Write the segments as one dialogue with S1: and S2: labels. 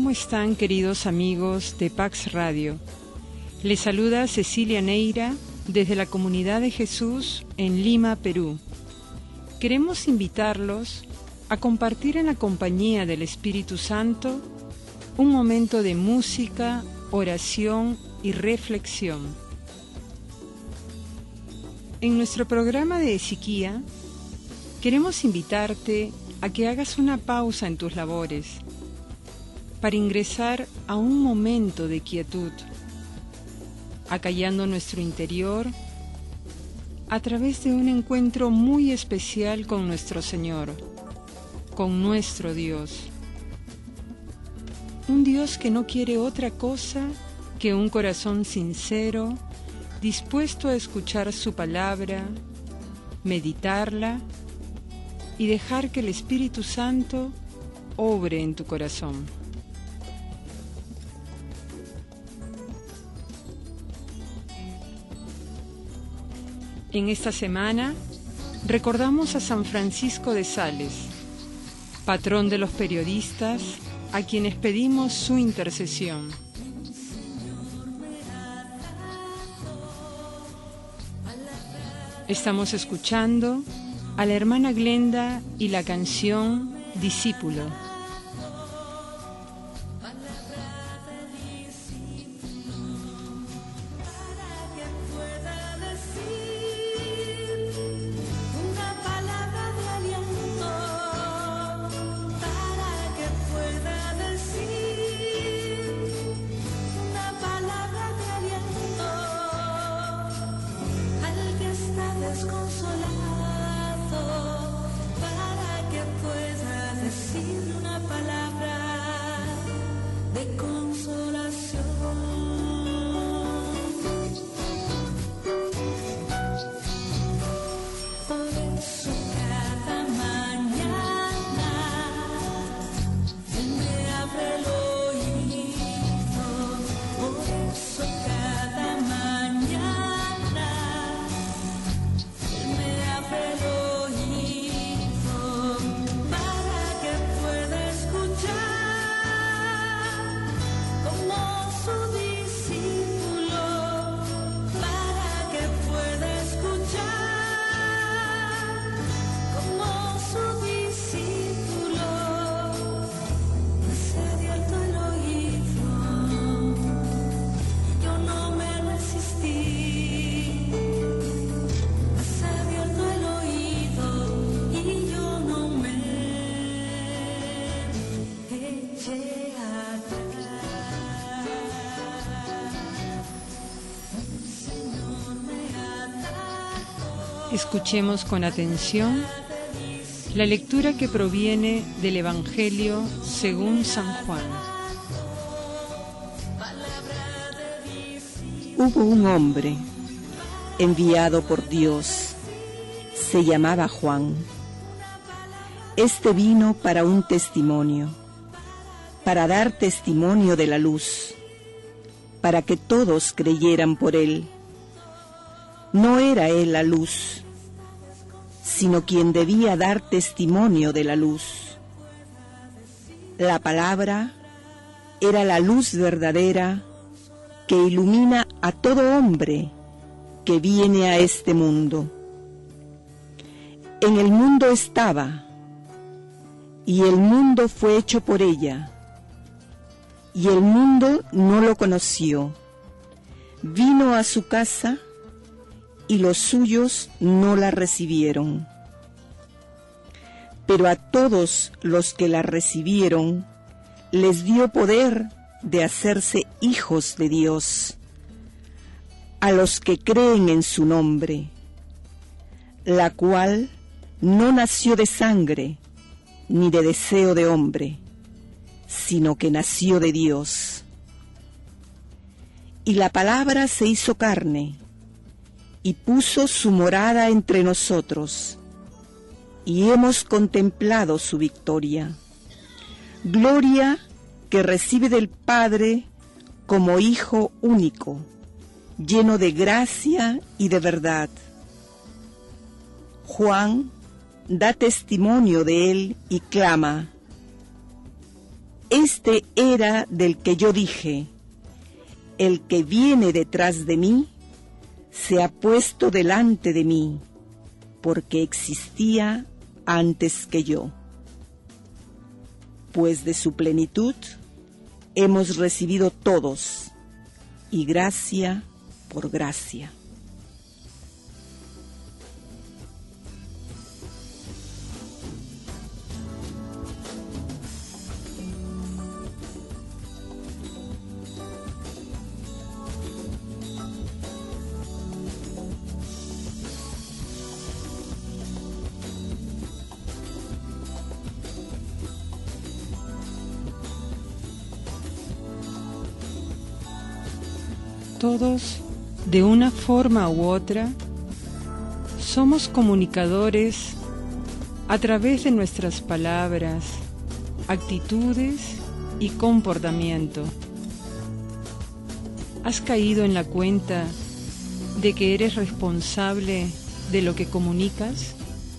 S1: ¿Cómo están, queridos amigos de Pax Radio? Les saluda Cecilia Neira desde la Comunidad de Jesús en Lima, Perú. Queremos invitarlos a compartir en la compañía del Espíritu Santo un momento de música, oración y reflexión. En nuestro programa de Ezequiel, queremos invitarte a que hagas una pausa en tus labores para ingresar a un momento de quietud, acallando nuestro interior a través de un encuentro muy especial con nuestro Señor, con nuestro Dios. Un Dios que no quiere otra cosa que un corazón sincero, dispuesto a escuchar su palabra, meditarla y dejar que el Espíritu Santo obre en tu corazón. En esta semana recordamos a San Francisco de Sales, patrón de los periodistas, a quienes pedimos su intercesión. Estamos escuchando a la hermana Glenda y la canción Discípulo. Escuchemos con atención la lectura que proviene del Evangelio según San Juan.
S2: Hubo un hombre enviado por Dios, se llamaba Juan. Este vino para un testimonio, para dar testimonio de la luz, para que todos creyeran por él. No era él la luz, sino quien debía dar testimonio de la luz. La palabra era la luz verdadera que ilumina a todo hombre que viene a este mundo. En el mundo estaba, y el mundo fue hecho por ella, y el mundo no lo conoció. Vino a su casa, y los suyos no la recibieron. Pero a todos los que la recibieron, les dio poder de hacerse hijos de Dios, a los que creen en su nombre, la cual no nació de sangre, ni de deseo de hombre, sino que nació de Dios. Y la palabra se hizo carne, y puso su morada entre nosotros, y hemos contemplado su victoria, gloria que recibe del Padre como Hijo único, lleno de gracia y de verdad. Juan da testimonio de él y clama: Este era del que yo dije: el que viene detrás de mí se ha puesto delante de mí, porque existía antes que yo. Pues de su plenitud hemos recibido todos, y gracia por gracia.
S1: Todos, de una forma u otra, somos comunicadores a través de nuestras palabras, actitudes y comportamiento. ¿Has caído en la cuenta de que eres responsable de lo que comunicas?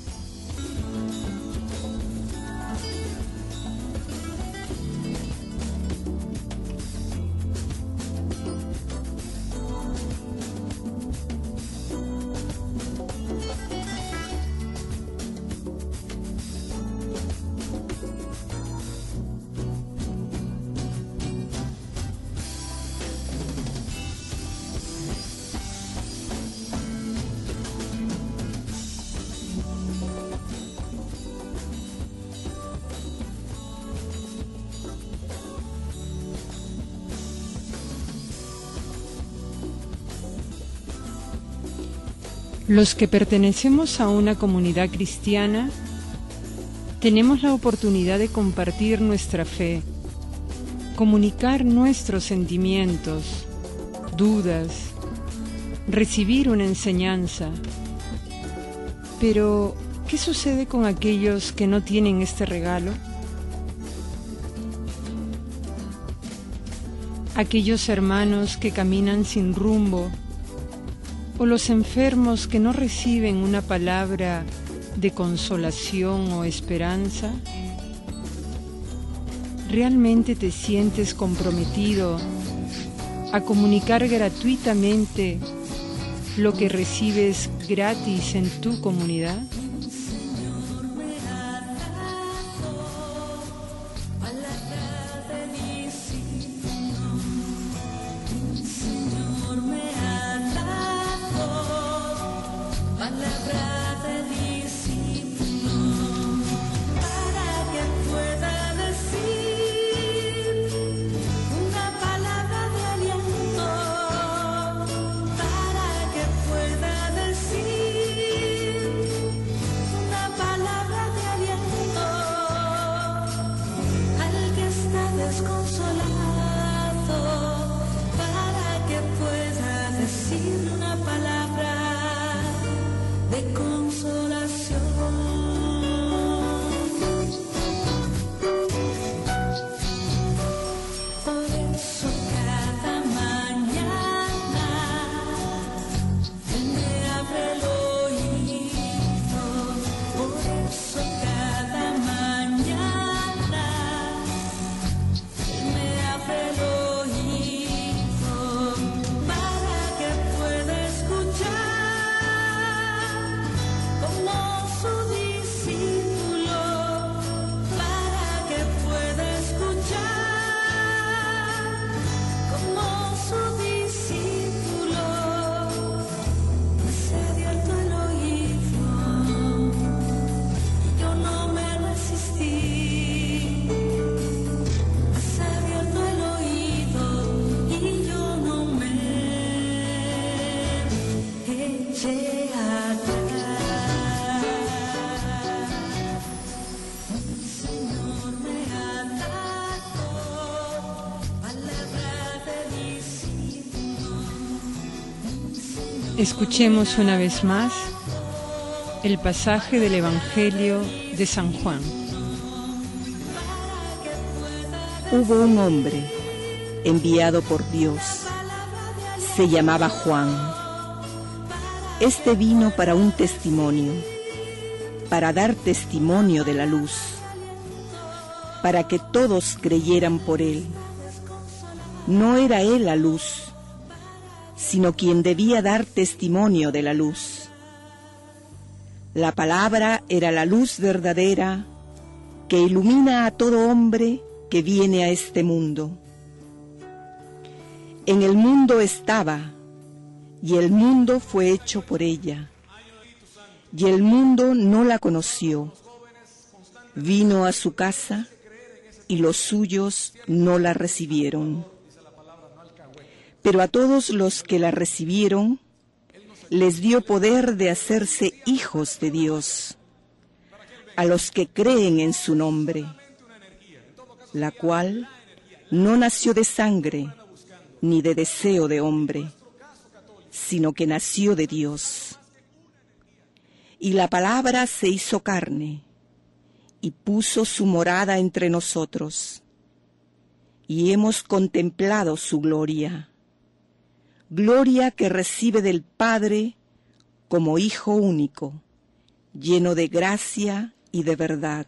S1: Los que pertenecemos a una comunidad cristiana tenemos la oportunidad de compartir nuestra fe, comunicar nuestros sentimientos, dudas, recibir una enseñanza. Pero, ¿qué sucede con aquellos que no tienen este regalo? Aquellos hermanos que caminan sin rumbo, o los enfermos que no reciben una palabra de consolación o esperanza. ¿Realmente te sientes comprometido a comunicar gratuitamente lo que recibes gratis en tu comunidad? Escuchemos una vez más el pasaje del Evangelio de San Juan.
S2: Hubo un hombre enviado por Dios, se llamaba Juan. Este vino para un testimonio, para dar testimonio de la luz, para que todos creyeran por él. No era él la luz, sino quien debía dar testimonio de la luz. La palabra era la luz verdadera que ilumina a todo hombre que viene a este mundo. En el mundo estaba, y el mundo fue hecho por ella, y el mundo no la conoció. Vino a su casa, y los suyos no la recibieron. Pero a todos los que la recibieron, les dio poder de hacerse hijos de Dios, a los que creen en su nombre, la cual no nació de sangre, ni de deseo de hombre, sino que nació de Dios. Y la palabra se hizo carne, y puso su morada entre nosotros, y hemos contemplado su gloria, gloria que recibe del Padre como Hijo único, lleno de gracia y de verdad.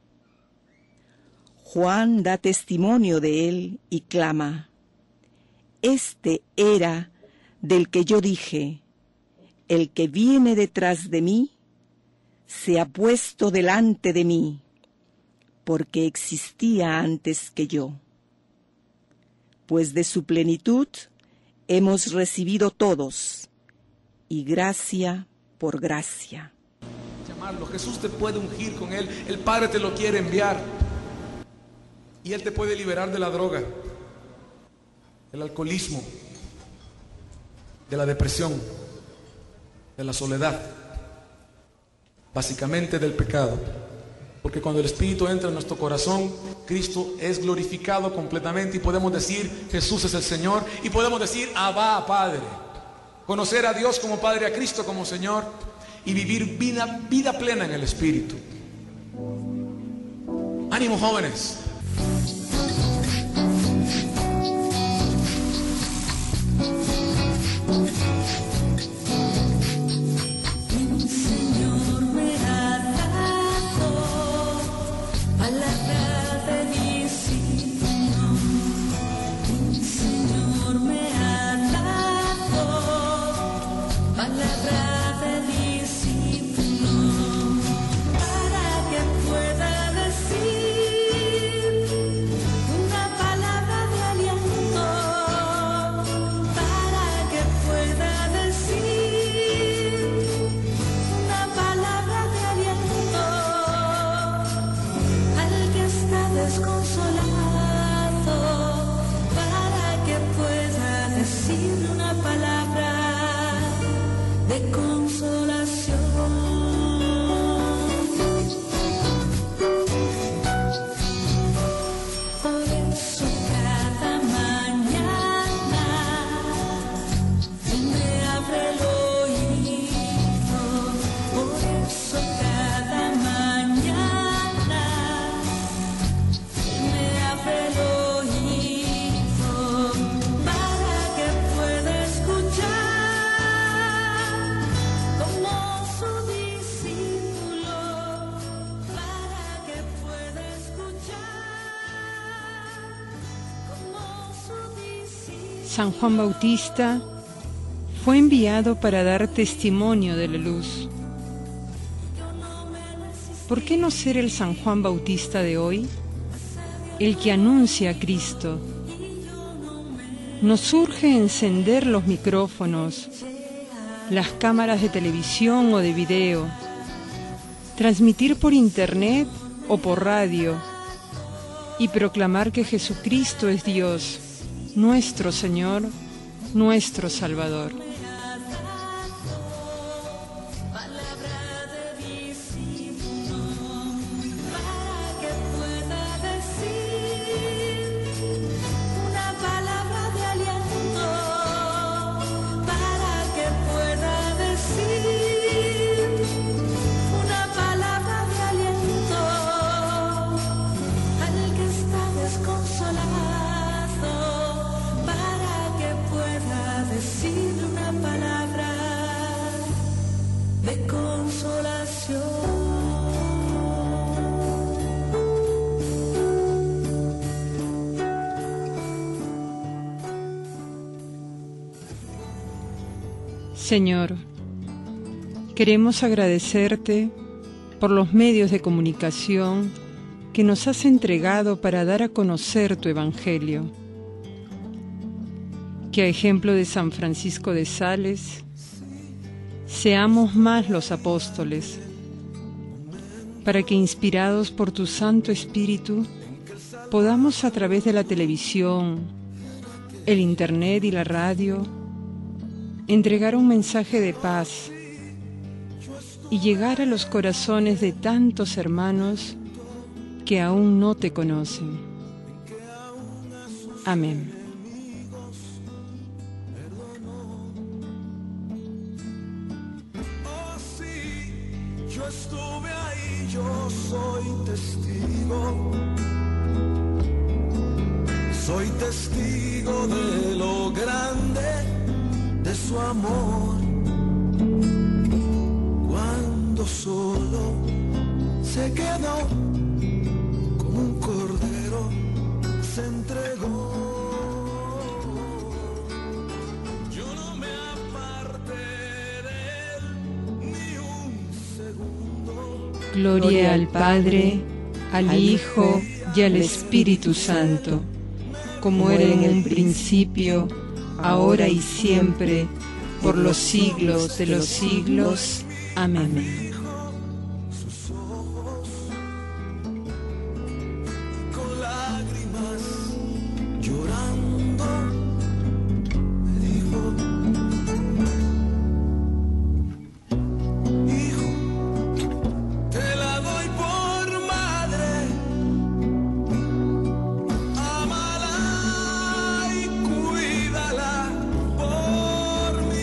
S2: Juan da testimonio de él y clama: Este era del que yo dije, el que viene detrás de mí, se ha puesto delante de mí, porque existía antes que yo. Pues de su plenitud hemos recibido todos, y gracia por gracia.
S3: Llamarlo, Jesús te puede ungir con él, el Padre te lo quiere enviar, y él te puede liberar de la droga, del alcoholismo, de la depresión, de la soledad, básicamente del pecado. Porque cuando el Espíritu entra en nuestro corazón, Cristo es glorificado completamente y podemos decir: Jesús es el Señor, y podemos decir: Abba, Padre. Conocer a Dios como Padre, a Cristo como Señor, y vivir vida plena en el Espíritu. ¡Ánimo, jóvenes!
S1: San Juan Bautista fue enviado para dar testimonio de la luz. ¿Por qué no ser el San Juan Bautista de hoy, el que anuncia a Cristo? Nos urge encender los micrófonos, las cámaras de televisión o de video, transmitir por internet o por radio y proclamar que Jesucristo es Dios, nuestro Señor, nuestro Salvador.
S4: Para que pueda decir una
S1: Señor, queremos agradecerte por los medios de comunicación que nos has entregado para dar a conocer tu Evangelio. Que a ejemplo de San Francisco de Sales, seamos más los apóstoles, para que inspirados por tu Santo Espíritu, podamos a través de la televisión, el Internet y la radio, entregar un mensaje de paz y llegar a los corazones de tantos hermanos que aún no te conocen. Amén.
S4: Oh, sí, yo estuve ahí, yo soy testigo. Soy testigo de lo grande de su amor. Cuando solo se quedó, como un cordero se entregó. Yo no me aparté de él ni un segundo.
S1: Gloria al Padre, al Hijo y al Espíritu Santo, como era en un principio, ahora y siempre, por los siglos de los siglos. Amén.
S4: Sus ojos con lágrimas llorando me dijo: hijo, te la doy por madre, ámala y cuídala por mí.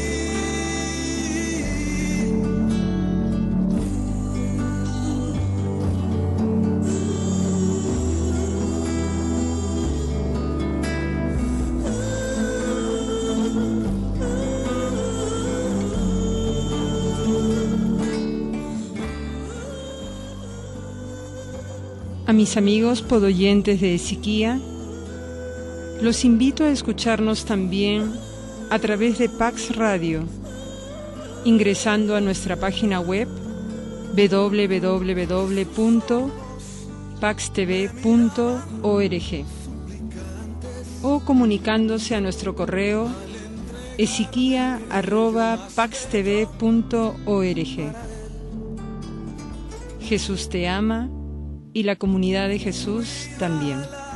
S1: A mis amigos podoyentes de Ezequía, los invito a escucharnos también a través de Pax Radio, ingresando a nuestra página web www.paxtv.org o comunicándose a nuestro correo ezequia@paxtv.org. Jesús te ama y la comunidad de Jesús también.